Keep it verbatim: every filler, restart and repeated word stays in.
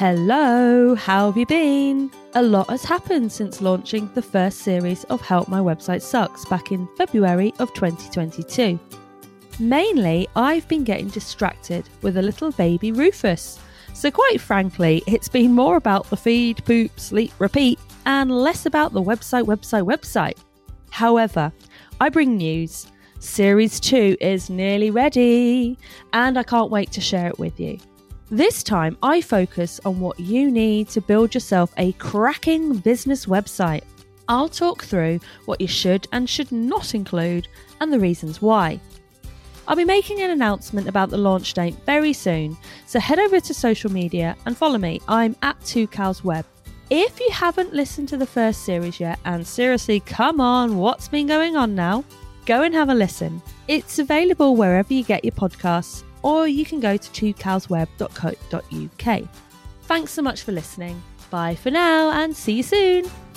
Hello, how have you been? A lot has happened since launching the first series of Help My Website Sucks back in February of twenty twenty-two. Mainly, I've been getting distracted with a little baby Rufus. So quite frankly, it's been more about the feed, poop, sleep, repeat, and less about the website, website, website. However, I bring news. Series two is nearly ready, and I can't wait to share it with you. This time, I focus on what you need to build yourself a cracking business website. I'll talk through what you should and should not include and the reasons why. I'll be making an announcement about the launch date very soon, so head over to social media and follow me. I'm at two cows web. If you haven't listened to the first series yet, and seriously, come on, what's been going on now? Go and have a listen. It's available wherever you get your podcasts, or you can go to two cows web dot co dot uk. Thanks so much for listening. Bye for now and see you soon.